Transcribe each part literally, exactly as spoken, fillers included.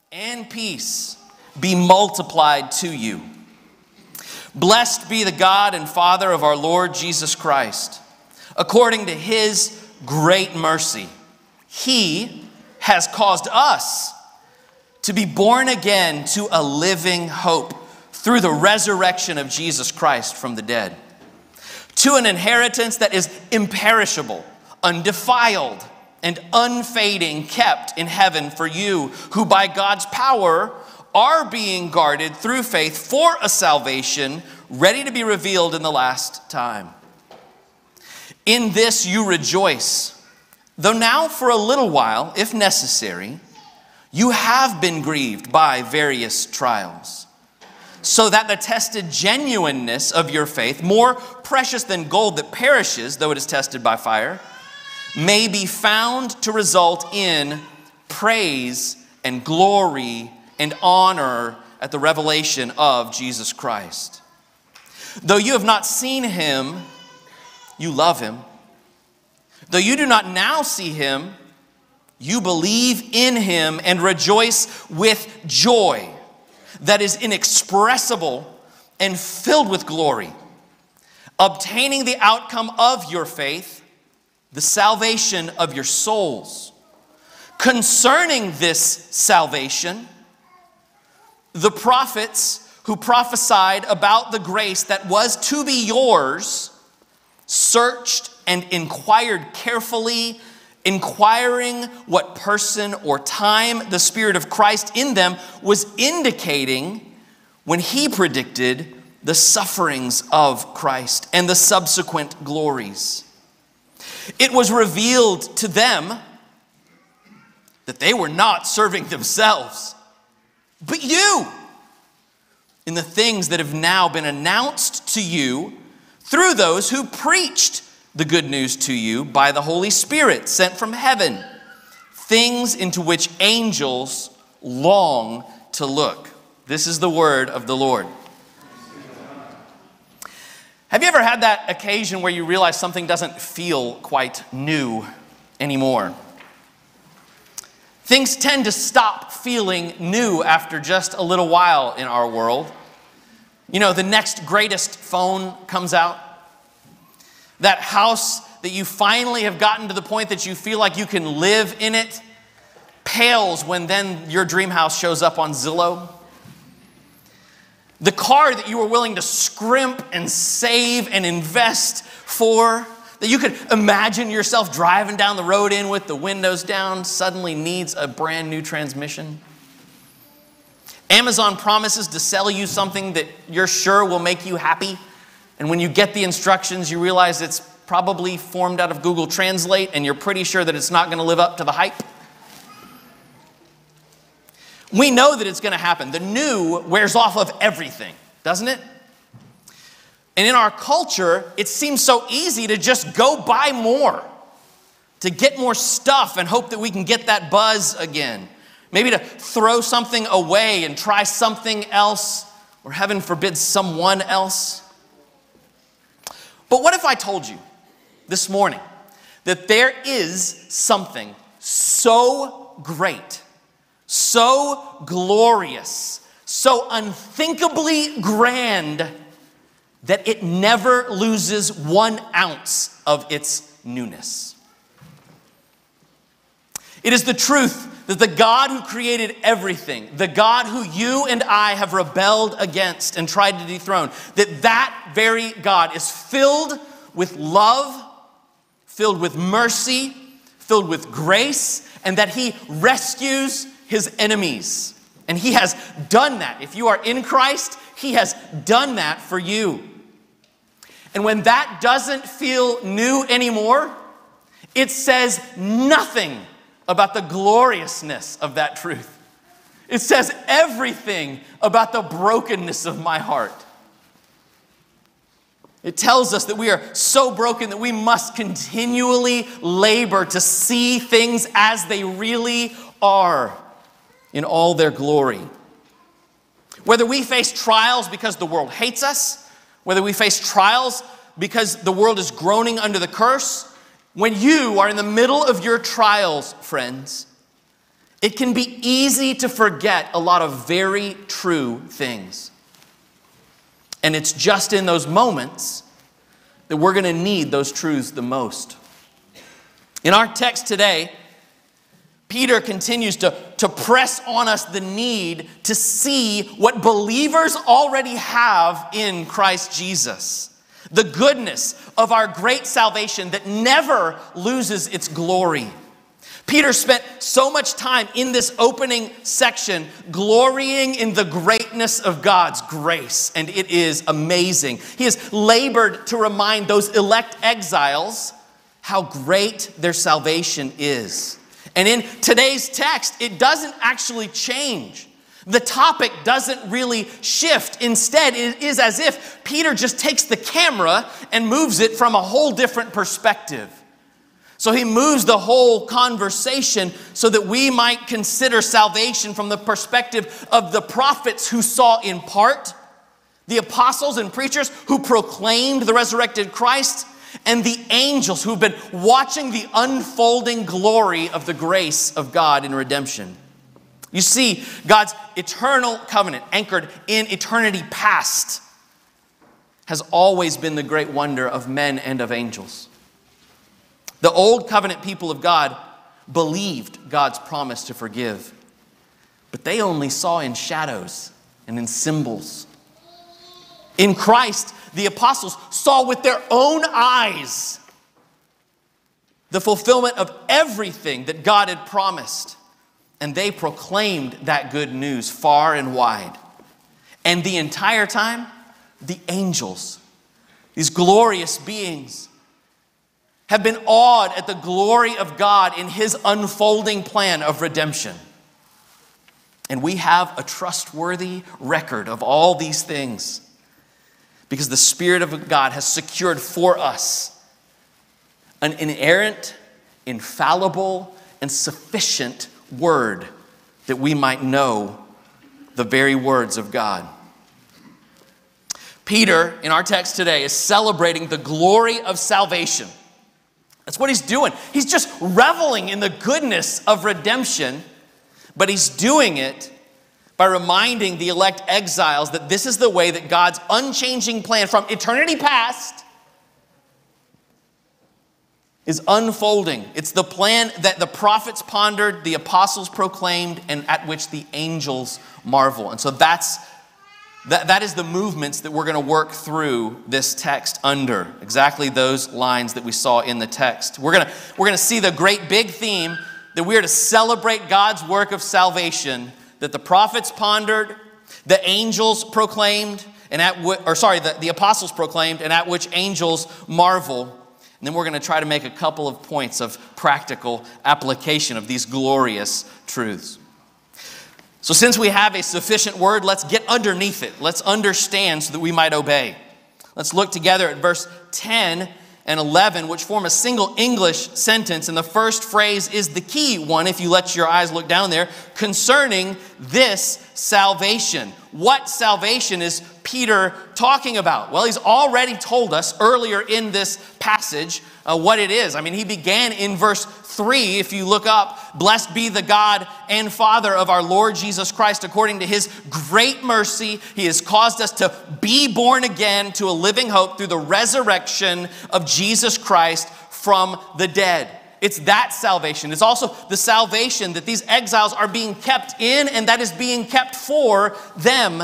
and peace be multiplied to you. Blessed be the God and Father of our Lord Jesus Christ. According to his great mercy, he has caused us to be born again to a living hope through the resurrection of Jesus Christ from the dead, to an inheritance that is imperishable, undefiled, and unfading, kept in heaven for you, who by God's power are being guarded through faith for a salvation ready to be revealed in the last time. In this you rejoice, though now for a little while, if necessary, you have been grieved by various trials, so that the tested genuineness of your faith, more precious than gold that perishes, though it is tested by fire, may be found to result in praise and glory and honor at the revelation of Jesus Christ. Though you have not seen him, you love him. Though you do not now see him, you believe in him and rejoice with joy that is inexpressible and filled with glory, obtaining the outcome of your faith, the salvation of your souls. Concerning this salvation, the prophets who prophesied about the grace that was to be yours searched and inquired carefully, inquiring what person or time the Spirit of Christ in them was indicating when he predicted the sufferings of Christ and the subsequent glories. It was revealed to them that they were not serving themselves, but you, in the things that have now been announced to you through those who preached the good news to you by the Holy Spirit sent from heaven, things into which angels long to look. This is the word of the Lord. Have you ever had that occasion where you realize something doesn't feel quite new anymore? Things tend to stop feeling new after just a little while in our world. You know, the next greatest phone comes out. That house that you finally have gotten to the point that you feel like you can live in it pales when then your dream house shows up on Zillow. The car that you were willing to scrimp and save and invest for, that you could imagine yourself driving down the road in with the windows down, suddenly needs a brand new transmission. Amazon promises to sell you something that you're sure will make you happy. And when you get the instructions, you realize it's probably formed out of Google Translate, and you're pretty sure that it's not going to live up to the hype. We know that it's going to happen. The new wears off of everything, doesn't it? And in our culture, it seems so easy to just go buy more, to get more stuff and hope that we can get that buzz again. Maybe to throw something away and try something else, or heaven forbid, someone else. But what if I told you this morning that there is something so great, so glorious, so unthinkably grand that it never loses one ounce of its newness? It is the truth that the God who created everything, the God who you and I have rebelled against and tried to dethrone, that that very God is filled with love, filled with mercy, filled with grace, and that he rescues his enemies. And he has done that. If you are in Christ, he has done that for you. And when that doesn't feel new anymore, it says nothing about the gloriousness of that truth. It says everything about the brokenness of my heart. It tells us that we are so broken that we must continually labor to see things as they really are in all their glory. Whether we face trials because the world hates us, whether we face trials because the world is groaning under the curse, when you are in the middle of your trials, friends, it can be easy to forget a lot of very true things. And it's just in those moments that we're going to need those truths the most. In our text today, Peter continues to, to press on us the need to see what believers already have in Christ Jesus. The goodness of our great salvation that never loses its glory. Peter spent so much time in this opening section glorying in the greatness of God's grace, and it is amazing. He has labored to remind those elect exiles how great their salvation is. And in today's text, it doesn't actually change. The topic doesn't really shift. Instead, it is as if Peter just takes the camera and moves it from a whole different perspective. So he moves the whole conversation so that we might consider salvation from the perspective of the prophets who saw in part, the apostles and preachers who proclaimed the resurrected Christ, and the angels who've been watching the unfolding glory of the grace of God in redemption. You see, God's eternal covenant, anchored in eternity past, has always been the great wonder of men and of angels. The old covenant people of God believed God's promise to forgive, but they only saw in shadows and in symbols. In Christ, the apostles saw with their own eyes the fulfillment of everything that God had promised. And they proclaimed that good news far and wide. And the entire time, the angels, these glorious beings, have been awed at the glory of God in his unfolding plan of redemption. And we have a trustworthy record of all these things because the Spirit of God has secured for us an inerrant, infallible, and sufficient word that we might know the very words of God. Peter, in our text today, is celebrating the glory of salvation. That's what he's doing. He's just reveling in the goodness of redemption, but he's doing it by reminding the elect exiles that this is the way that God's unchanging plan from eternity past is unfolding. It's the plan that the prophets pondered, the apostles proclaimed, and at which the angels marvel. And so that's that, that is the movements that we're going to work through this text under. Exactly those lines that we saw in the text. We're going to we're going to see the great big theme that we are to celebrate God's work of salvation that the prophets pondered, the angels proclaimed, and at w- or sorry, the, the apostles proclaimed, and at which angels marvel. And then we're going to try to make a couple of points of practical application of these glorious truths. So since we have a sufficient word, let's get underneath it. Let's understand so that we might obey. Let's look together at verse ten and eleven, which form a single English sentence. And the first phrase is the key one, if you let your eyes look down there, concerning this salvation. What salvation is Peter talking about? Well, he's already told us earlier in this passage uh, what it is. I mean, he began in verse three, if you look up, blessed be the God and Father of our Lord Jesus Christ. According to his great mercy, he has caused us to be born again to a living hope through the resurrection of Jesus Christ from the dead. It's that salvation. It's also the salvation that these exiles are being kept in and that is being kept for them.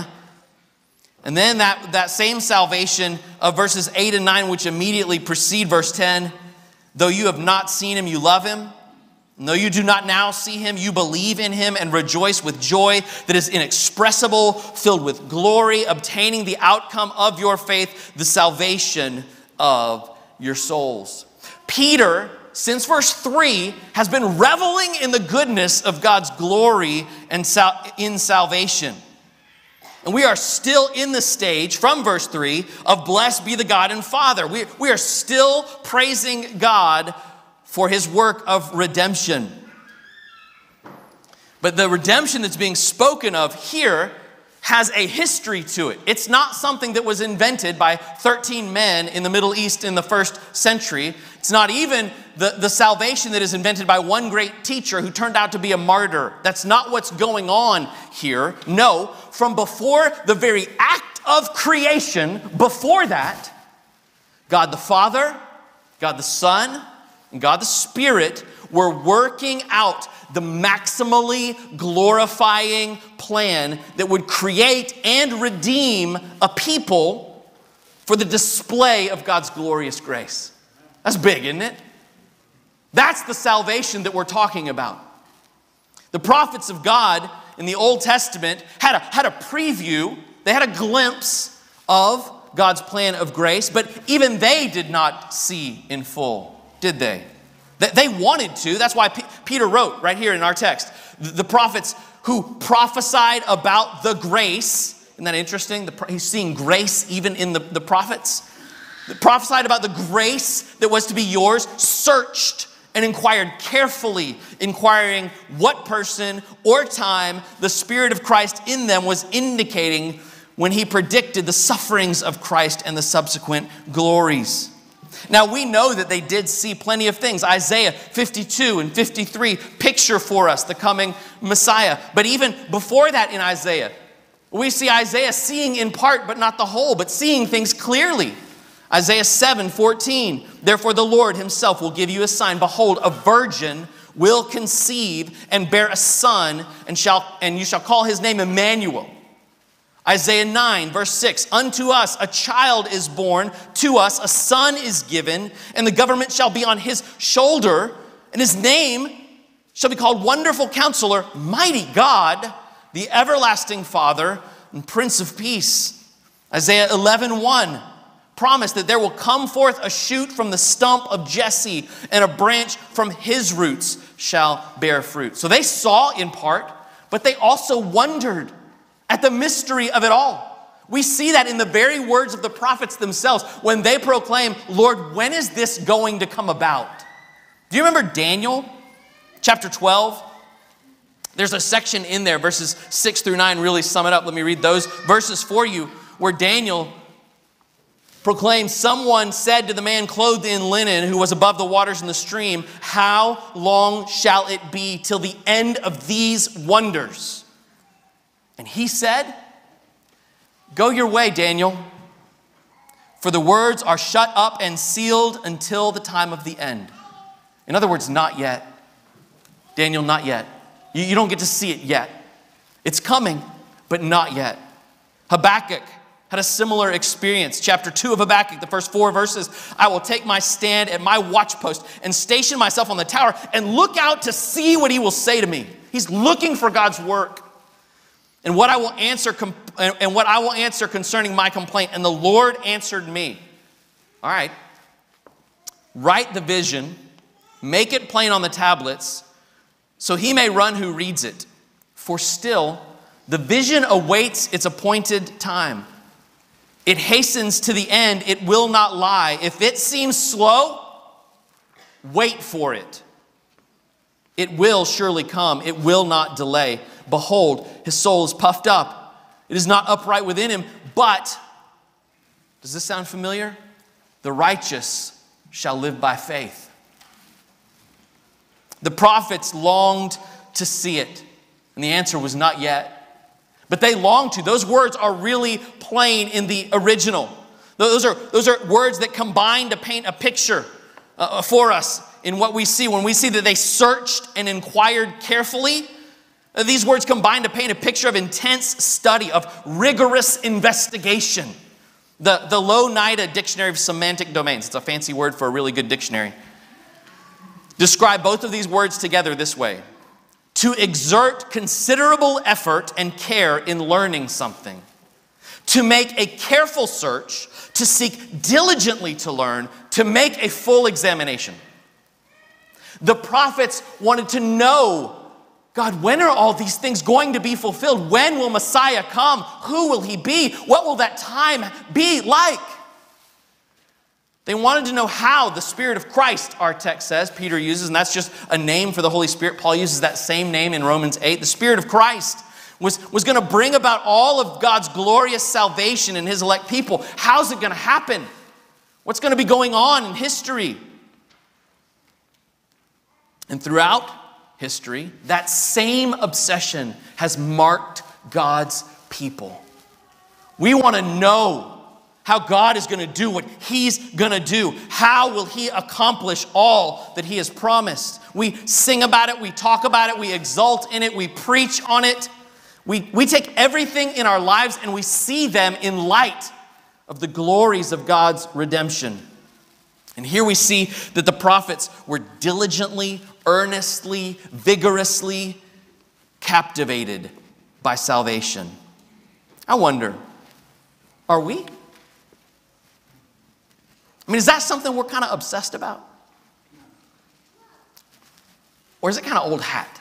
And then that, that same salvation of verses eight and nine, which immediately precede verse ten, though you have not seen him, you love him. And though you do not now see him, you believe in him and rejoice with joy that is inexpressible, filled with glory, obtaining the outcome of your faith, the salvation of your souls. Peter, since verse three, has been reveling in the goodness of God's glory and sal- in salvation. And we are still in the stage from verse three of blessed be the God and Father. We, we are still praising God for his work of redemption. But the redemption that's being spoken of here has a history to it. It's not something that was invented by thirteen men in the Middle East in the first century. It's not even the, the salvation that is invented by one great teacher who turned out to be a martyr. That's not what's going on here. No, from before the very act of creation, before that, God the Father, God the Son, and God the Spirit were working out the maximally glorifying plan that would create and redeem a people for the display of God's glorious grace. That's big, isn't it? That's the salvation that we're talking about. The prophets of God in the Old Testament had a, had a preview, they had a glimpse of God's plan of grace, but even they did not see in full, did they? They wanted to. That's why P- Peter wrote right here in our text. The, the prophets who prophesied about the grace. Isn't that interesting? The, he's seeing grace even in the, the prophets. The prophesied about the grace that was to be yours, searched and inquired carefully, inquiring what person or time the Spirit of Christ in them was indicating when he predicted the sufferings of Christ and the subsequent glories. Now, we know that they did see plenty of things. Isaiah fifty-two and fifty-three picture for us the coming Messiah. But even before that in Isaiah, we see Isaiah seeing in part, but not the whole, but seeing things clearly. Isaiah seven fourteen, therefore the Lord himself will give you a sign. Behold, a virgin will conceive and bear a son, and shall and you shall call his name Emmanuel. Isaiah nine, verse six, unto us a child is born, to us a son is given, and the government shall be on his shoulder, and his name shall be called Wonderful Counselor, Mighty God, the Everlasting Father, and Prince of Peace. Isaiah eleven one, promise that there will come forth a shoot from the stump of Jesse, and a branch from his roots shall bear fruit. So they saw in part, but they also wondered at the mystery of it all. We see that in the very words of the prophets themselves when they proclaim, Lord, when is this going to come about? Do you remember Daniel chapter twelve? There's a section in there, verses six through nine really sum it up. Let me read those verses for you, where Daniel proclaims, someone said to the man clothed in linen who was above the waters in the stream, how long shall it be till the end of these wonders? And he said, go your way, Daniel, for the words are shut up and sealed until the time of the end. In other words, not yet. Daniel, not yet. You, you don't get to see it yet. It's coming, but not yet. Habakkuk had a similar experience. Chapter two of Habakkuk, the first four verses, I will take my stand at my watchpost and station myself on the tower and look out to see what he will say to me. He's looking for God's work. And what I will answer and what I will answer concerning my complaint. And the Lord answered me. All right. Write the vision, make it plain on the tablets, so he may run who reads it. For still, the vision awaits its appointed time. It hastens to the end, it will not lie. If it seems slow, wait for it. It will surely come, it will not delay. Behold, his soul is puffed up. It is not upright within him, but, does this sound familiar? The righteous shall live by faith. The prophets longed to see it, and the answer was not yet. But they longed to. Those words are really plain in the original. Those are, those are words that combine to paint a picture uh, for us in what we see. When we see that they searched and inquired carefully, these words combine to paint a picture of intense study, of rigorous investigation. The, the Louw-Nida Dictionary of Semantic Domains, it's a fancy word for a really good dictionary, describe both of these words together this way: to exert considerable effort and care in learning something, to make a careful search, to seek diligently to learn, to make a full examination. The prophets wanted to know, God, when are all these things going to be fulfilled? When will Messiah come? Who will he be? What will that time be like? They wanted to know how the Spirit of Christ, our text says, Peter uses, and that's just a name for the Holy Spirit. Paul uses that same name in Romans eight. The Spirit of Christ was, was going to bring about all of God's glorious salvation in his elect people. How's it going to happen? What's going to be going on in history? And throughout history, that same obsession has marked God's people. We want to know how God is going to do what he's going to do. How will he accomplish all that he has promised? We sing about it, we talk about it, we exult in it, we preach on it. We, we take everything in our lives and we see them in light of the glories of God's redemption. And here we see that the prophets were diligently, earnestly, vigorously captivated by salvation. I wonder, are we? I mean, is that something we're kind of obsessed about? Or is it kind of old hat?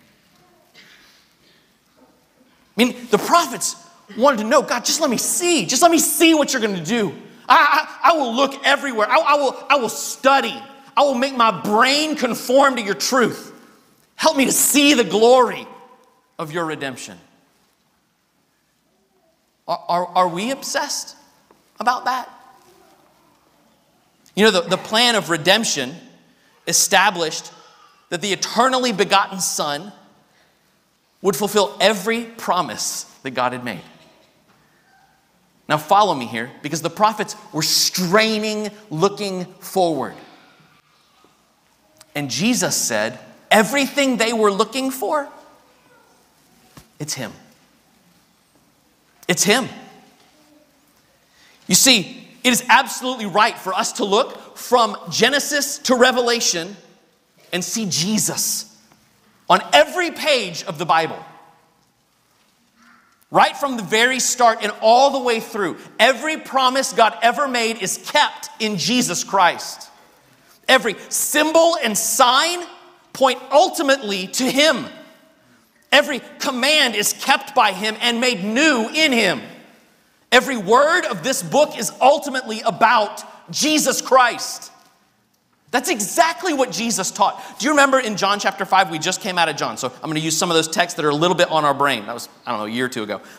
I mean, the prophets wanted to know, God, just let me see. Just let me see what you're going to do. I, I, I will look everywhere. I, I, will, I will study. I will make my brain conform to your truth. Help me to see the glory of your redemption. Are, are, are we obsessed about that? You know, the, the plan of redemption established that the eternally begotten Son would fulfill every promise that God had made. Now follow me here, because the prophets were straining, looking forward. And Jesus said, everything they were looking for, it's him. It's him. You see, it is absolutely right for us to look from Genesis to Revelation and see Jesus on every page of the Bible. Right from the very start and all the way through, every promise God ever made is kept in Jesus Christ. Every symbol and sign point ultimately to him. Every command is kept by him and made new in him. Every word of this book is ultimately about Jesus Christ. That's exactly what Jesus taught. Do you remember in John chapter five, we just came out of John, so I'm going to use some of those texts that are a little bit on our brain. That was, I don't know, a year or two ago.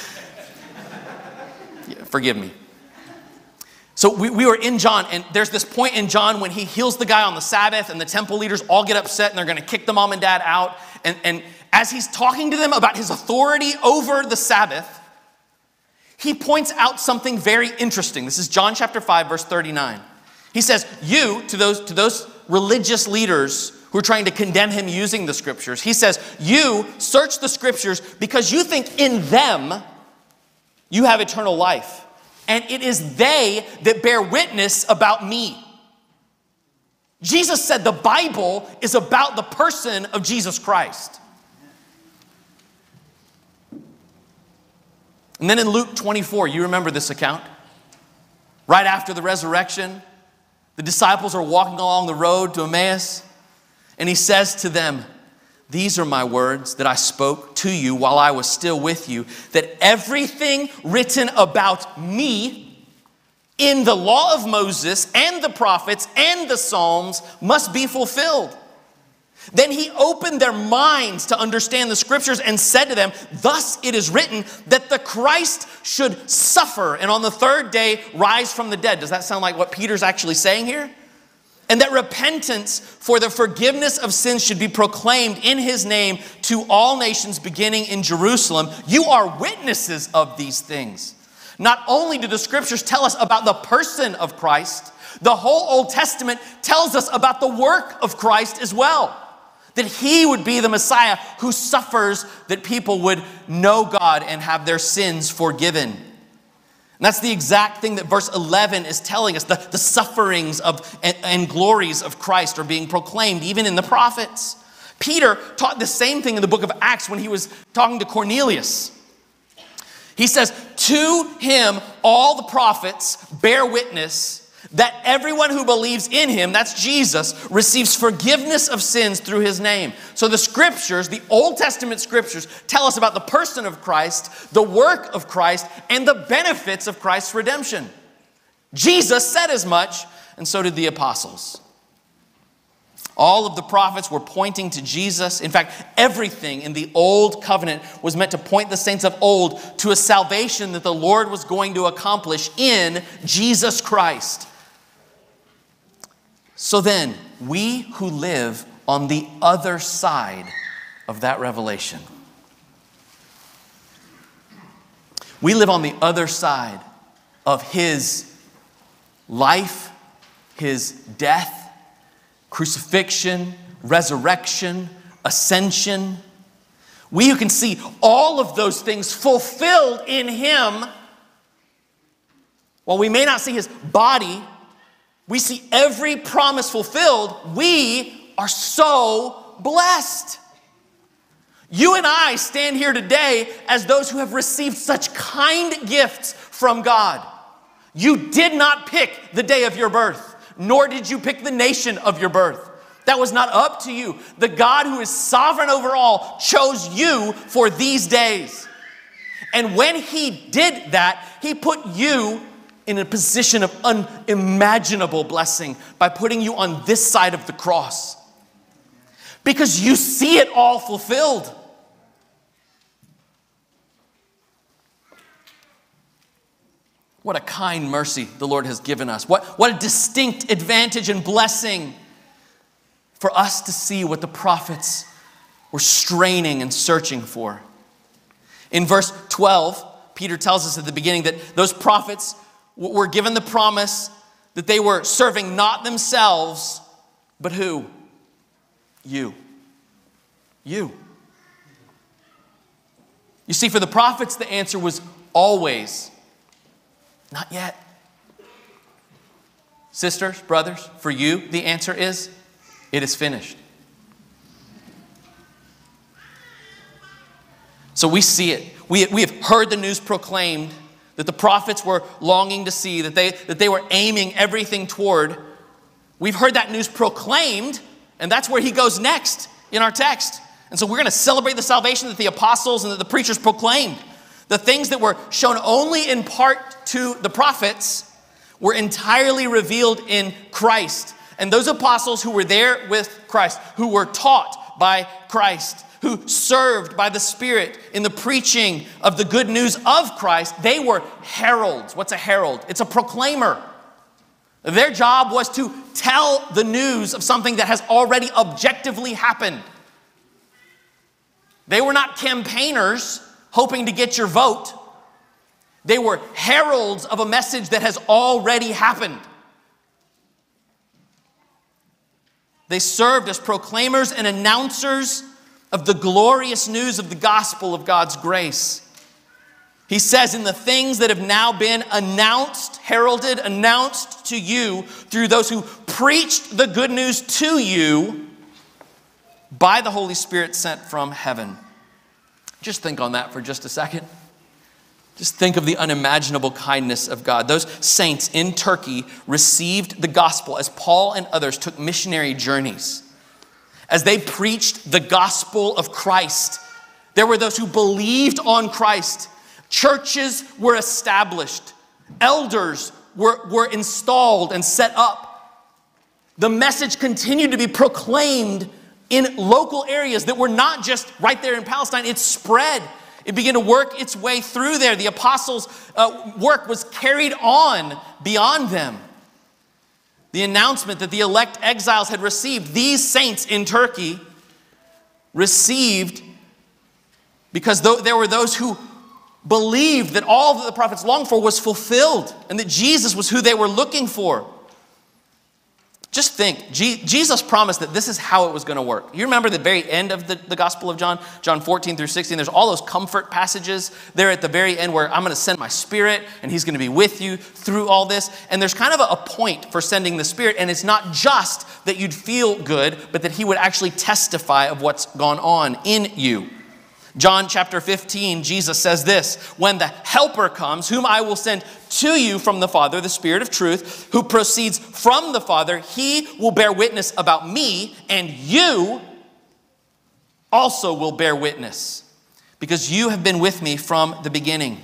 Yeah, forgive me. So we, we were in John, and there's this point in John when he heals the guy on the Sabbath, and the temple leaders all get upset, and they're going to kick the mom and dad out. And, and as he's talking to them about his authority over the Sabbath, he points out something very interesting. This is John chapter five, verse thirty-nine. He says, you, to those, to those religious leaders who are trying to condemn him using the scriptures, he says, you search the scriptures because you think in them you have eternal life. And it is they that bear witness about me. Jesus said the Bible is about the person of Jesus Christ. And then in Luke twenty-four, you remember this account? Right after the resurrection, the disciples are walking along the road to Emmaus, and he says to them, these are my words that I spoke to you while I was still with you, that everything written about me in the law of Moses and the prophets and the Psalms must be fulfilled. Then he opened their minds to understand the scriptures and said to them, thus it is written that the Christ should suffer and on the third day rise from the dead. Does that sound like what Peter's actually saying here? And that repentance for the forgiveness of sins should be proclaimed in his name to all nations beginning in Jerusalem. You are witnesses of these things. Not only do the scriptures tell us about the person of Christ, the whole Old Testament tells us about the work of Christ as well. That he would be the Messiah who suffers that people would know God and have their sins forgiven. And that's the exact thing that verse eleven is telling us. The, the sufferings of and, and glories of Christ are being proclaimed even in the prophets. Peter taught the same thing in the book of Acts when he was talking to Cornelius. He says, to him all the prophets bear witness that everyone who believes in him, that's Jesus, receives forgiveness of sins through his name. So the scriptures, the Old Testament scriptures, tell us about the person of Christ, the work of Christ, and the benefits of Christ's redemption. Jesus said as much, and so did the apostles. All of the prophets were pointing to Jesus. In fact, everything in the old covenant was meant to point the saints of old to a salvation that the Lord was going to accomplish in Jesus Christ. So then, we who live on the other side of that revelation, we live on the other side of his life, his death, crucifixion, resurrection, ascension. We who can see all of those things fulfilled in him, while we may not see his body, we see every promise fulfilled. We are so blessed. You and I stand here today as those who have received such kind gifts from God. You did not pick the day of your birth, nor did you pick the nation of your birth. That was not up to you. The God who is sovereign over all chose you for these days. And when he did that, he put you in a position of unimaginable blessing by putting you on this side of the cross. Because you see it all fulfilled. What a kind mercy the Lord has given us. What, what a distinct advantage and blessing for us to see what the prophets were straining and searching for. In verse twelve, Peter tells us at the beginning that those prophets were given the promise that they were serving not themselves, but who? You. You. You see, for the prophets, the answer was always, not yet. Sisters, brothers, for you, the answer is, it is finished. So we see it. We, we have heard the news proclaimed that the prophets were longing to see, that they, that they were aiming everything toward. We've heard that news proclaimed, and that's where he goes next in our text. And so we're going to celebrate the salvation that the apostles and that the preachers proclaimed. The things that were shown only in part to the prophets were entirely revealed in Christ. And those apostles who were there with Christ, who were taught by Christ, who served by the Spirit in the preaching of the good news of Christ, they were heralds. What's a herald? It's a proclaimer. Their job was to tell the news of something that has already objectively happened. They were not campaigners hoping to get your vote. They were heralds of a message that has already happened. They served as proclaimers and announcers of the glorious news of the gospel of God's grace. He says, in the things that have now been announced, heralded, announced to you through those who preached the good news to you by the Holy Spirit sent from heaven. Just think on that for just a second. Just think of the unimaginable kindness of God. Those saints in Turkey received the gospel as Paul and others took missionary journeys. As they preached the gospel of Christ, there were those who believed on Christ. Churches were established. Elders were, were installed and set up. The message continued to be proclaimed in local areas that were not just right there in Palestine. It spread. It began to work its way through there. The apostles' uh, work was carried on beyond them. The announcement that the elect exiles had received, these saints in Turkey received because th- there were those who believed that all that the prophets longed for was fulfilled and that Jesus was who they were looking for. Just think, G- Jesus promised that this is how it was going to work. You remember the very end of the, the Gospel of John, John fourteen through sixteen, there's all those comfort passages there at the very end where I'm going to send my Spirit and he's going to be with you through all this. And there's kind of a, a point for sending the Spirit, and it's not just that you'd feel good, but that he would actually testify of what's gone on in you. John chapter fifteen, Jesus says this, when the Helper comes, whom I will send to you from the Father, the Spirit of truth, who proceeds from the Father, he will bear witness about me, and you also will bear witness, because you have been with me from the beginning.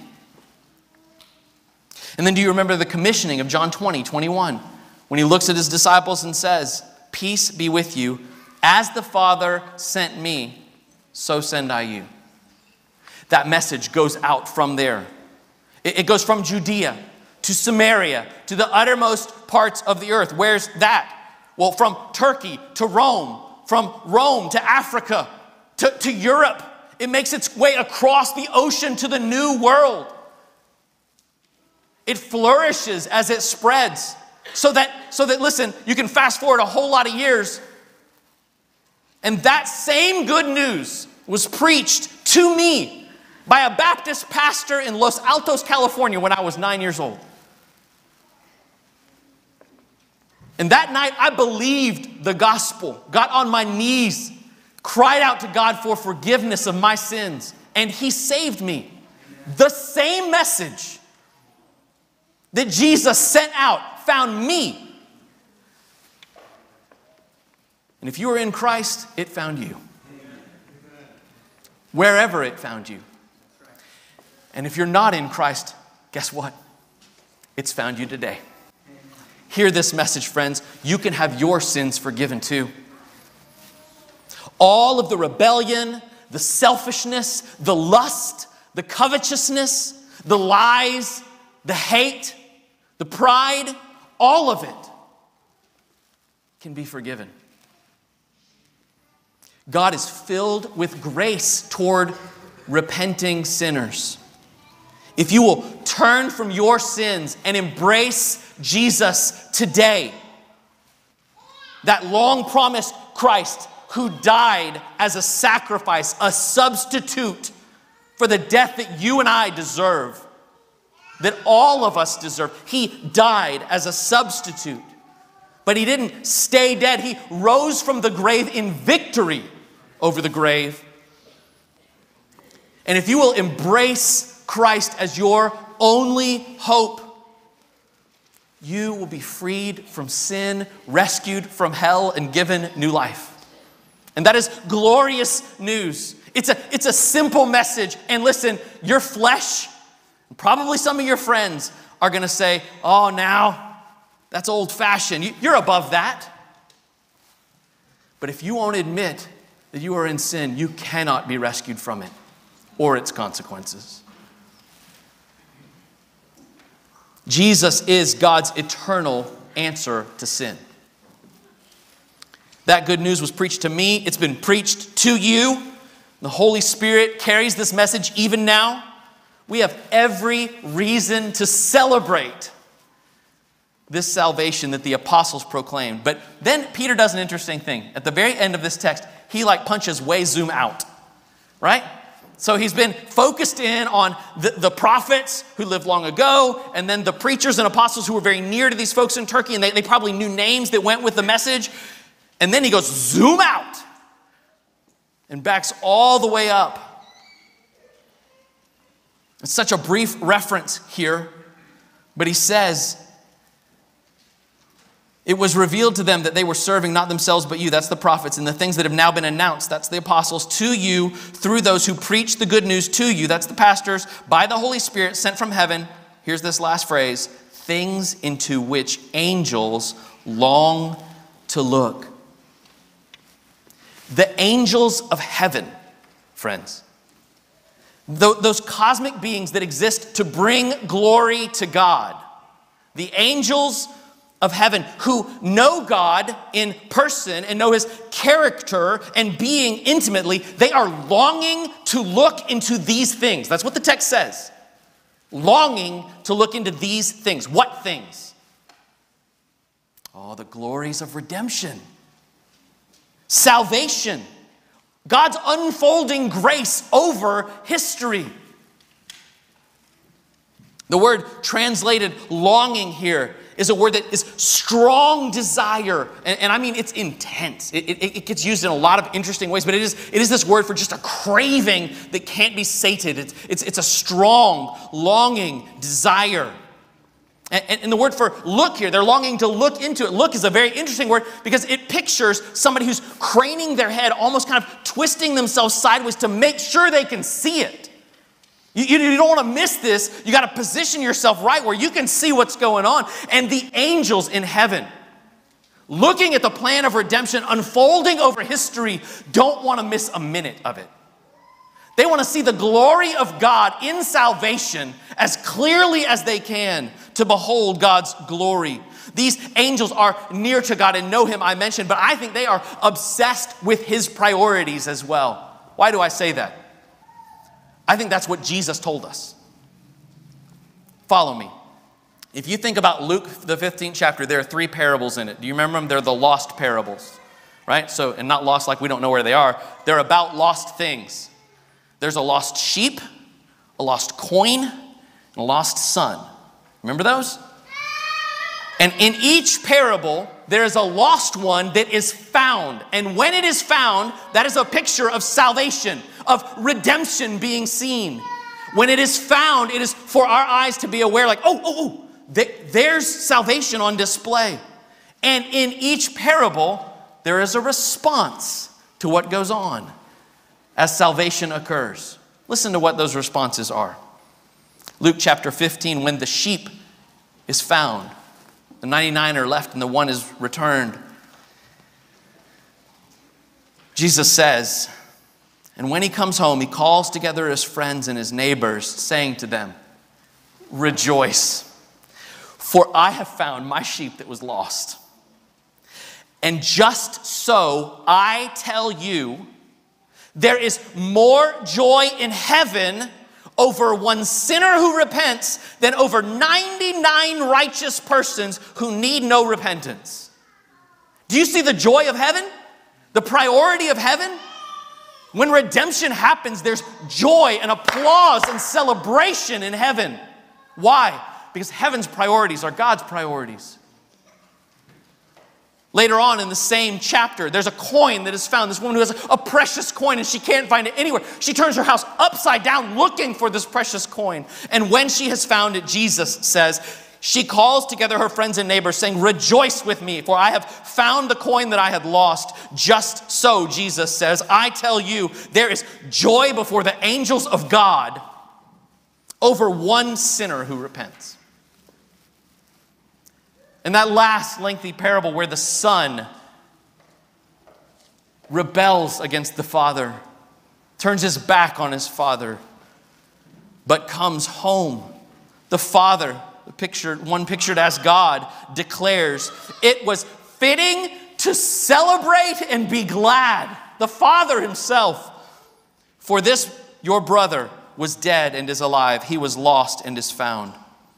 And then do you remember the commissioning of John twenty, twenty-one, when he looks at his disciples and says, peace be with you. As the Father sent me, so send I you. That message goes out from there. It, it goes from Judea to Samaria to the uttermost parts of the earth. Where's that? Well, from Turkey to Rome, from Rome to Africa to, to Europe. It makes its way across the ocean to the new world. It flourishes as it spreads. So that, so that, listen, you can fast forward a whole lot of years, and that same good news was preached to me by a Baptist pastor in Los Altos, California, when I was nine years old. And that night, I believed the gospel, got on my knees, cried out to God for forgiveness of my sins, and He saved me. The same message that Jesus sent out found me. And if you are in Christ, it found you. Wherever it found you. And if you're not in Christ, guess what? It's found you today. Hear this message, friends. You can have your sins forgiven too. All of the rebellion, the selfishness, the lust, the covetousness, the lies, the hate, the pride, all of it can be forgiven. God is filled with grace toward repenting sinners. If you will turn from your sins and embrace Jesus today, that long-promised Christ who died as a sacrifice, a substitute for the death that you and I deserve, that all of us deserve. He died as a substitute, but He didn't stay dead. He rose from the grave in victory over the grave. And if you will embrace Christ as your only hope, you will be freed from sin, rescued from hell, and given new life. And that is glorious news. It's a, it's a simple message. And listen, your flesh, probably some of your friends, are going to say, oh, now, that's old-fashioned. You, you're above that. But if you won't admit that you are in sin, you cannot be rescued from it or its consequences. Jesus is God's eternal answer to sin. That good news was preached to me. It's been preached to you. The Holy Spirit carries this message even now. We have every reason to celebrate this salvation that the apostles proclaimed. But then Peter does an interesting thing. At the very end of this text, he like punches way zoom out, right? So he's been focused in on the, the prophets who lived long ago, and then the preachers and apostles who were very near to these folks in Turkey, and they, they probably knew names that went with the message. And then he goes zoom out and backs all the way up. It's such a brief reference here, but he says, it was revealed to them that they were serving not themselves but you, that's the prophets, and the things that have now been announced, that's the apostles, to you through those who preach the good news to you, that's the pastors, by the Holy Spirit sent from heaven. Here's this last phrase, things into which angels long to look. The angels of heaven, friends, those cosmic beings that exist to bring glory to God, the angels of heaven who know God in person and know His character and being intimately, they are longing to look into these things. That's what the text says. Longing to look into these things. What things? Oh, the glories of redemption. Salvation. God's unfolding grace over history. The word translated longing here is a word that is strong desire. And, and I mean, it's intense. It, it, it gets used in a lot of interesting ways, but it is, it is this word for just a craving that can't be sated. It's, it's, it's a strong, longing desire. And, and, and the word for look here, they're longing to look into it. Look is a very interesting word because it pictures somebody who's craning their head, almost kind of twisting themselves sideways to make sure they can see it. You, you don't want to miss this. You got to position yourself right where you can see what's going on. And the angels in heaven looking at the plan of redemption unfolding over history, don't want to miss a minute of it. They want to see the glory of God in salvation as clearly as they can to behold God's glory. These angels are near to God and know him, I mentioned, but I think they are obsessed with his priorities as well. Why do I say that? I think that's what Jesus told us. Follow me. If you think about Luke, the fifteenth chapter, there are three parables in it. Do you remember them? They're the lost parables, right? So, and not lost like we don't know where they are. They're about lost things. There's a lost sheep, a lost coin, and a lost son. Remember those? And in each parable, there is a lost one that is found. And when it is found, that is a picture of salvation, of redemption being seen. When it is found, it is for our eyes to be aware, like, oh, oh, oh, th- there's salvation on display. And in each parable, there is a response to what goes on as salvation occurs. Listen to what those responses are. Luke chapter fifteen, when the sheep is found, the ninety-nine are left and the one is returned. Jesus says, and when he comes home, he calls together his friends and his neighbors, saying to them, rejoice, for I have found my sheep that was lost. And just so, I tell you, there is more joy in heaven over one sinner who repents than over ninety-nine righteous persons who need no repentance. Do you see the joy of heaven? The priority of heaven? When redemption happens, there's joy and applause and celebration in heaven. Why? Because heaven's priorities are God's priorities. Later on in the same chapter, there's a coin that is found. This woman who has a precious coin and she can't find it anywhere. She turns her house upside down looking for this precious coin. And when she has found it, Jesus says, she calls together her friends and neighbors saying, rejoice with me, for I have found the coin that I had lost. Just so, Jesus says, I tell you, there is joy before the angels of God over one sinner who repents. In that last lengthy parable where the son rebels against the father, turns his back on his father, but comes home, the father, the pictured, one pictured as God, declares, it was fitting to celebrate and be glad. The father himself, for this your brother was dead and is alive. He was lost and is found.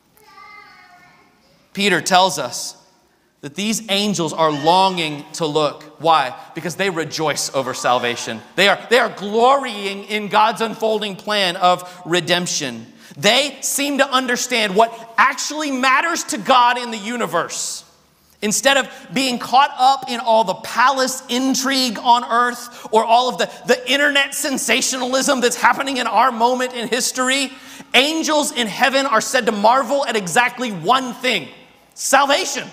Peter tells us that these angels are longing to look. Why? Because they rejoice over salvation. They are, they are glorying in God's unfolding plan of redemption. They seem to understand what actually matters to God in the universe. Instead of being caught up in all the palace intrigue on earth or all of the, the internet sensationalism that's happening in our moment in history, angels in heaven are said to marvel at exactly one thing: salvation.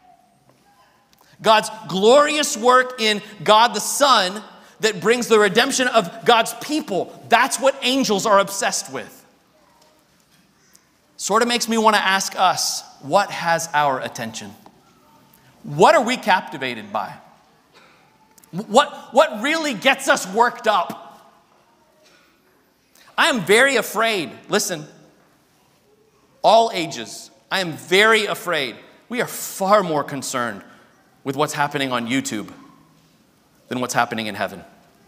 God's glorious work in God the Son that brings the redemption of God's people. That's what angels are obsessed with. Sort of makes me want to ask us, what has our attention? What are we captivated by? What, what really gets us worked up? I am very afraid, listen, all ages, I am very afraid. We are far more concerned with what's happening on YouTube than what's happening in heaven.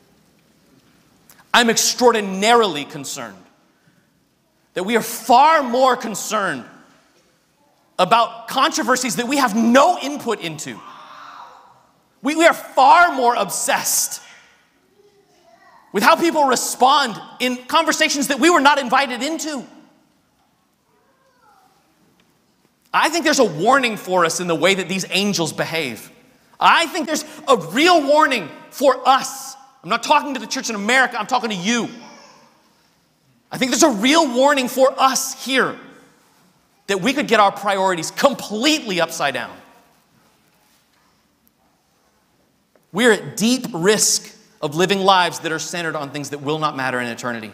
I'm extraordinarily concerned that we are far more concerned about controversies that we have no input into. We, we are far more obsessed with how people respond in conversations that we were not invited into. I think there's a warning for us in the way that these angels behave. I think there's a real warning for us. I'm not talking to the church in America, I'm talking to you. I think there's a real warning for us here that we could get our priorities completely upside down. We're at deep risk of living lives that are centered on things that will not matter in eternity.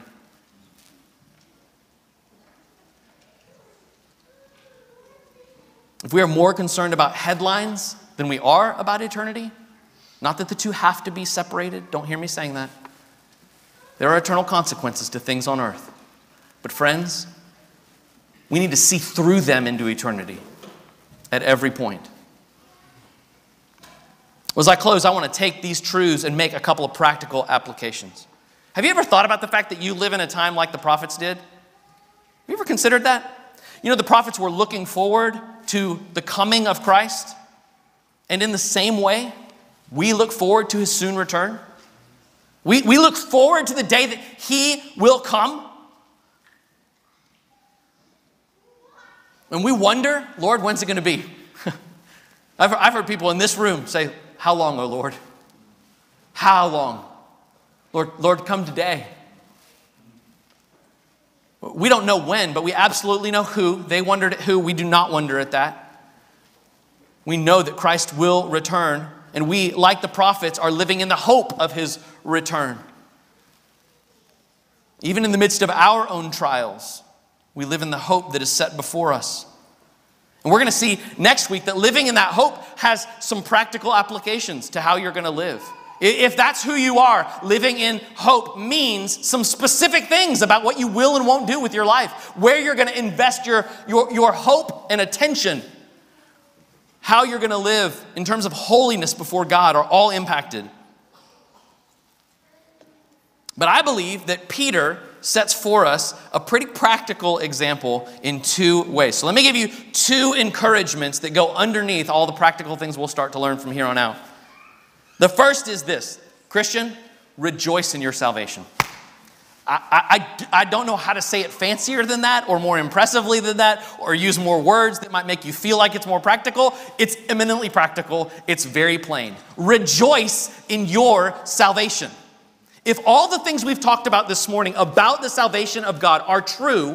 If we are more concerned about headlines than we are about eternity. Not that the two have to be separated. Don't hear me saying that. There are eternal consequences to things on earth. But friends, we need to see through them into eternity at every point. Well, as I close, I want to take these truths and make a couple of practical applications. Have you ever thought about the fact that you live in a time like the prophets did? Have you ever considered that? You know, the prophets were looking forward to the coming of Christ. And in the same way, we look forward to his soon return. We, we look forward to the day that he will come. And we wonder, Lord, when's it going to be? I've, I've heard people in this room say, how long, O Lord? How long? Lord, Lord, come today. We don't know when, but we absolutely know who. They wondered at who. We do not wonder at that. We know that Christ will return, and we, like the prophets, are living in the hope of his return. Even in the midst of our own trials, we live in the hope that is set before us. And we're going to see next week that living in that hope has some practical applications to how you're going to live. If that's who you are, living in hope means some specific things about what you will and won't do with your life, where you're going to invest your, your, your hope and attention. How you're going to live in terms of holiness before God are all impacted. But I believe that Peter sets for us a pretty practical example in two ways. So let me give you two encouragements that go underneath all the practical things we'll start to learn from here on out. The first is this: Christian, rejoice in your salvation. I, I, I don't know how to say it fancier than that or more impressively than that or use more words that might make you feel like it's more practical. It's eminently practical. It's very plain. Rejoice in your salvation. If all the things we've talked about this morning about the salvation of God are true,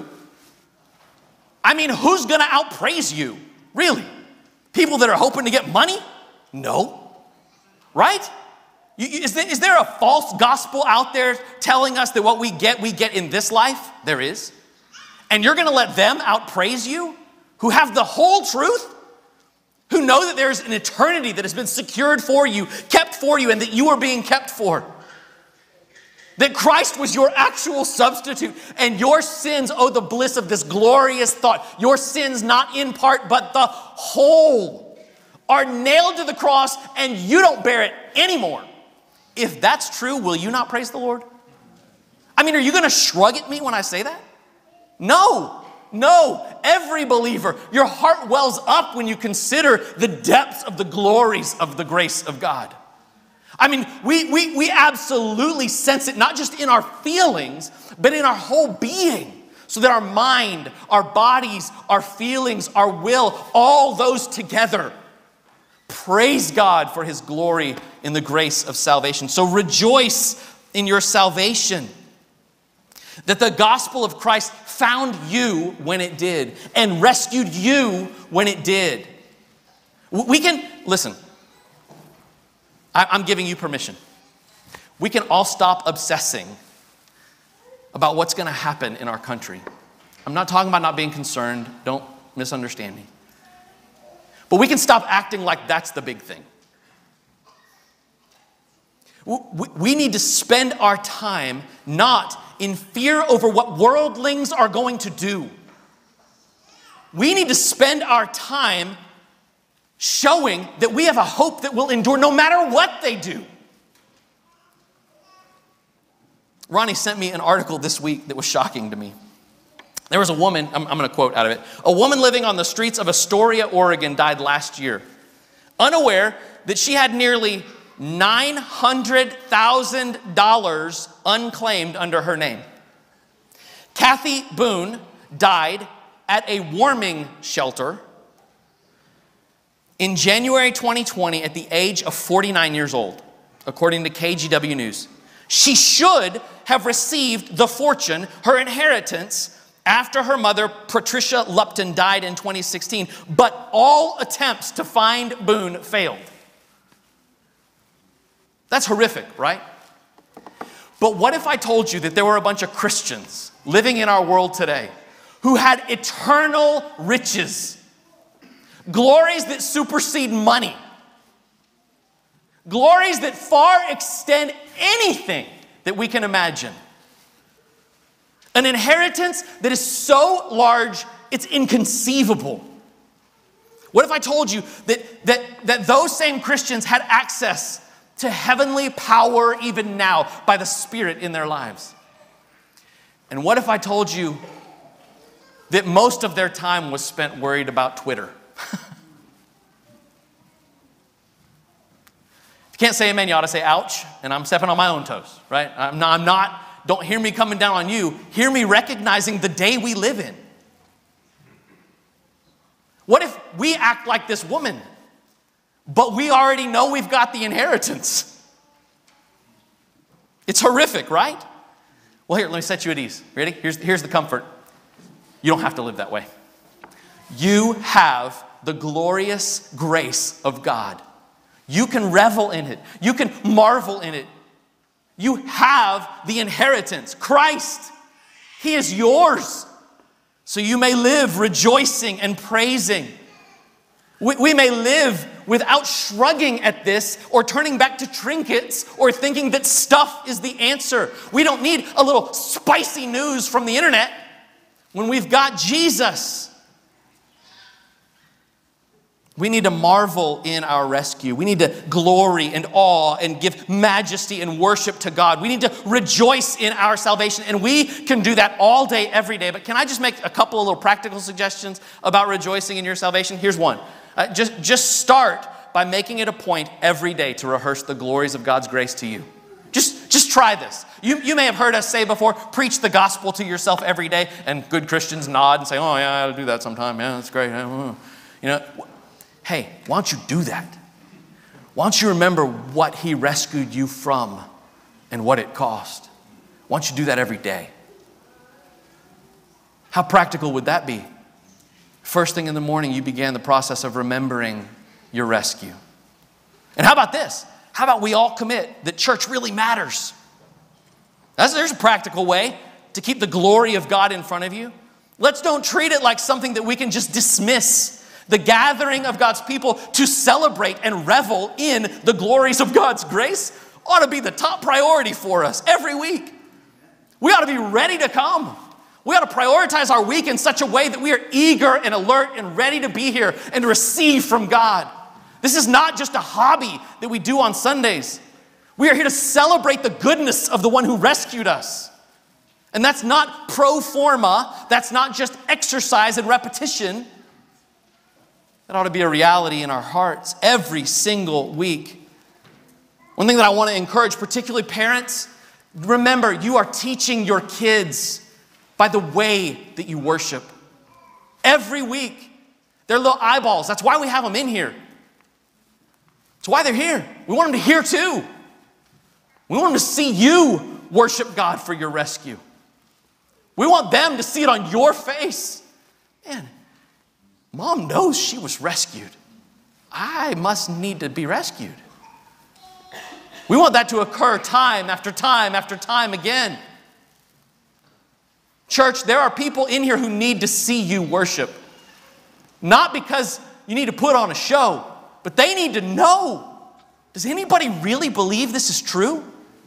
I mean, who's going to outpraise you? Really? People that are hoping to get money? No. Right? Is there, is there a false gospel out there telling us that what we get, we get in this life? There is. And you're going to let them outpraise you, who have the whole truth, who know that there's an eternity that has been secured for you, kept for you, and that you are being kept for. That Christ was your actual substitute, and your sins, oh, the bliss of this glorious thought. Your sins, not in part, but the whole, are nailed to the cross, and you don't bear it anymore. If that's true, will you not praise the Lord? I mean, are you going to shrug at me when I say that? No, no. Every believer, your heart wells up when you consider the depths of the glories of the grace of God. I mean, we, we, we absolutely sense it, not just in our feelings, but in our whole being. So that our mind, our bodies, our feelings, our will, all those together praise God for his glory in the grace of salvation. So rejoice in your salvation. That the gospel of Christ found you when it did and rescued you when it did. We can, listen, I'm giving you permission. We can all stop obsessing about what's going to happen in our country. I'm not talking about not being concerned. Don't misunderstand me. But we can stop acting like that's the big thing. We need to spend our time not in fear over what worldlings are going to do. We need to spend our time showing that we have a hope that will endure no matter what they do. Ronnie sent me an article this week that was shocking to me. There was a woman, I'm, I'm going to quote out of it. A woman living on the streets of Astoria, Oregon died last year, unaware that she had nearly nine hundred thousand dollars unclaimed under her name. Kathy Boone died at a warming shelter in January twenty twenty at the age of forty-nine years old, according to K G W News. She should have received the fortune, her inheritance, after her mother, Patricia Lupton, died in twenty sixteen, but all attempts to find Boone failed. That's horrific, right? But what if I told you that there were a bunch of Christians living in our world today who had eternal riches, glories that supersede money, Glories that far extend anything that we can imagine. An inheritance that is so large, it's inconceivable. What if I told you that, that, that those same Christians had access to heavenly power even now by the Spirit in their lives? And what if I told you that most of their time was spent worried about Twitter? If you can't say amen, you ought to say ouch, and I'm stepping on my own toes, right? I'm not, I'm not, don't hear me coming down on you. Hear me recognizing the day we live in. What if we act like this woman, but we already know we've got the inheritance? It's horrific, right? Well, here, let me set you at ease. Ready? Here's, here's the comfort. You don't have to live that way. You have the glorious grace of God. You can revel in it. You can marvel in it. You have the inheritance, Christ. He is yours. So you may live rejoicing and praising. We, we may live without shrugging at this or turning back to trinkets or thinking that stuff is the answer. We don't need a little spicy news from the internet when we've got Jesus. We need to marvel in our rescue. We need to glory and awe and give majesty and worship to God. We need to rejoice in our salvation. And we can do that all day, every day. But can I just make a couple of little practical suggestions about rejoicing in your salvation? Here's one. Uh, just, just start by making it a point every day to rehearse the glories of God's grace to you. Just, just try this. You, you may have heard us say before, preach the gospel to yourself every day. And good Christians nod and say, oh, yeah, I gotta do that sometime. Yeah, that's great. You know, hey, why don't you do that? Why don't you remember what he rescued you from and what it cost? Why don't you do that every day? How practical would that be? First thing in the morning, you began the process of remembering your rescue. And how about this? How about we all commit that church really matters? That's, there's a practical way to keep the glory of God in front of you. Let's don't treat it like something that we can just dismiss. The gathering of God's people to celebrate and revel in the glories of God's grace ought to be the top priority for us every week. We ought to be ready to come. We ought to prioritize our week in such a way that we are eager and alert and ready to be here and to receive from God. This is not just a hobby that we do on Sundays. We are here to celebrate the goodness of the one who rescued us. And that's not pro forma. That's not just exercise and repetition. That ought to be a reality in our hearts every single week. One thing that I want to encourage, particularly parents, remember you are teaching your kids by the way that you worship. Every week, they're little eyeballs. That's why we have them in here. That's why they're here. We want them to hear too. We want them to see you worship God for your rescue. We want them to see it on your face. Man, Mom knows she was rescued. I must need to be rescued. We want that to occur time after time after time again. Church, there are people in here who need to see you worship. Not because you need to put on a show, but they need to know. Does anybody really believe this is true?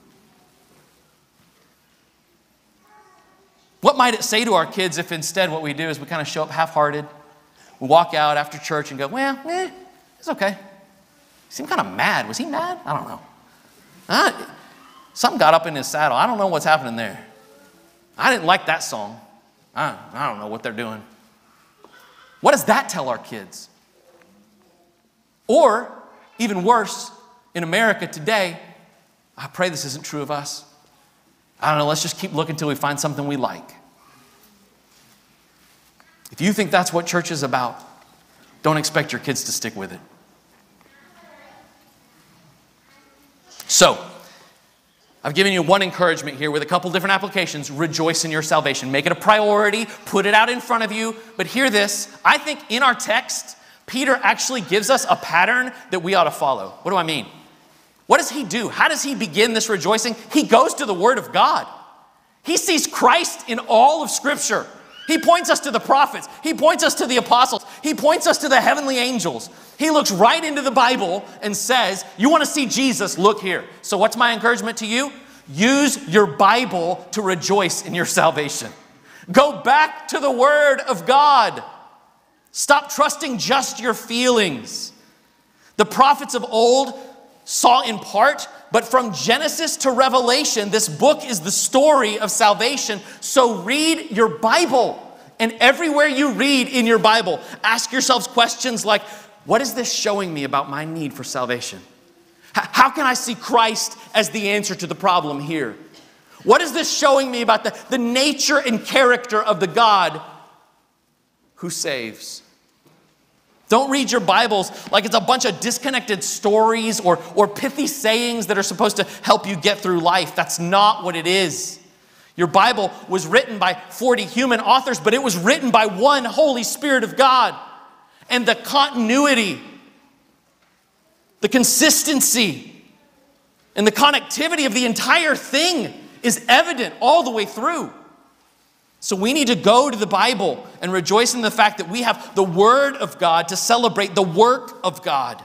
What might it say to our kids if instead what we do is we kind of show up half-hearted? We walk out after church and go, well, eh, it's okay. He seemed kind of mad. Was he mad? I don't know. Uh, something got up in his saddle. I don't know what's happening there. I didn't like that song. I, I don't know what they're doing. What does that tell our kids? Or, even worse, in America today, I pray this isn't true of us. I don't know, let's just keep looking until we find something we like. If you think that's what church is about, don't expect your kids to stick with it. So, I've given you one encouragement here with a couple different applications. Rejoice in your salvation. Make it a priority. Put it out in front of you. But hear this. I think in our text, Peter actually gives us a pattern that we ought to follow. What do I mean? What does he do? How does he begin this rejoicing? He goes to the Word of God. He sees Christ in all of Scripture. He points us to the prophets. He points us to the apostles. He points us to the heavenly angels. He looks right into the Bible and says, you want to see Jesus, look here. So what's my encouragement to you? Use your Bible to rejoice in your salvation. Go back to the Word of God. Stop trusting just your feelings. The prophets of old saw in part, but from Genesis to Revelation, this book is the story of salvation. So read your Bible. And everywhere you read in your Bible, ask yourselves questions like, what is this showing me about my need for salvation? How can I see Christ as the answer to the problem here? What is this showing me about the, the nature and character of the God who saves? Don't read your Bibles like it's a bunch of disconnected stories or, or pithy sayings that are supposed to help you get through life. That's not what it is. Your Bible was written by forty human authors, but it was written by one Holy Spirit of God. And the continuity, the consistency, and the connectivity of the entire thing is evident all the way through. So we need to go to the Bible and rejoice in the fact that we have the Word of God to celebrate the work of God.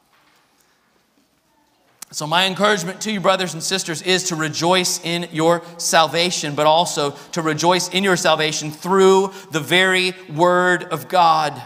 So my encouragement to you, brothers and sisters, is to rejoice in your salvation, but also to rejoice in your salvation through the very Word of God.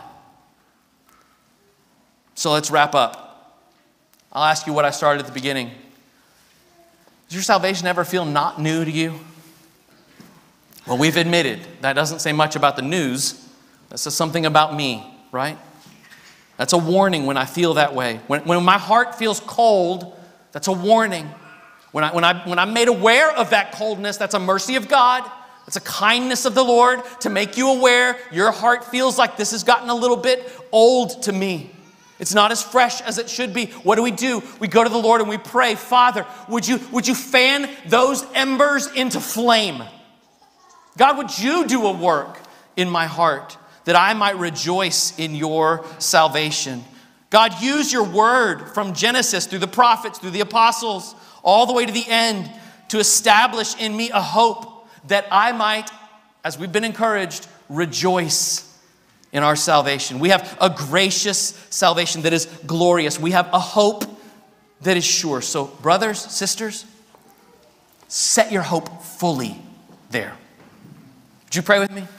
So let's wrap up. I'll ask you what I started at the beginning. Does your salvation ever feel not new to you? Well, we've admitted that doesn't say much about the news. That says something about me, right? That's a warning when I feel that way. When, when my heart feels cold, that's a warning. When, I, when, I, when I'm made aware of that coldness, that's a mercy of God. It's a kindness of the Lord to make you aware. Your heart feels like this has gotten a little bit old to me. It's not as fresh as it should be. What do we do? We go to the Lord and we pray, Father, would you, would you fan those embers into flame? God, would you do a work in my heart that I might rejoice in your salvation? God, use your word from Genesis through the prophets, through the apostles, all the way to the end to establish in me a hope that I might, as we've been encouraged, rejoice in our salvation. We have a gracious salvation that is glorious. We have a hope that is sure. So brothers, sisters, set your hope fully there. Would you pray with me?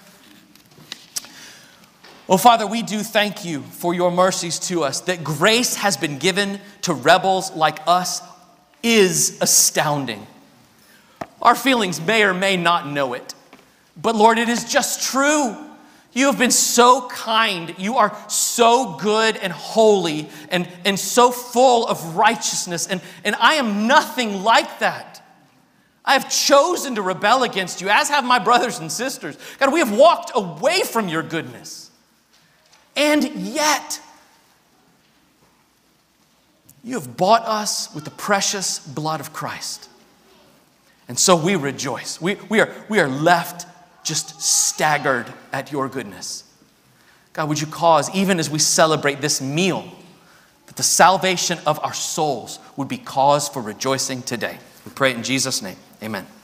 Well, Father, we do thank you for your mercies to us. That grace has been given to rebels like us is astounding. Our feelings may or may not know it. But Lord, it is just true. You have been so kind. You are so good and holy and, and so full of righteousness. And, and I am nothing like that. I have chosen to rebel against you, as have my brothers and sisters. God, we have walked away from your goodness. And yet, you have bought us with the precious blood of Christ. And so we rejoice. We, we, are, we are left just staggered at your goodness. God, would you cause, even as we celebrate this meal, that the salvation of our souls would be cause for rejoicing today. We pray it in Jesus' name. Amen.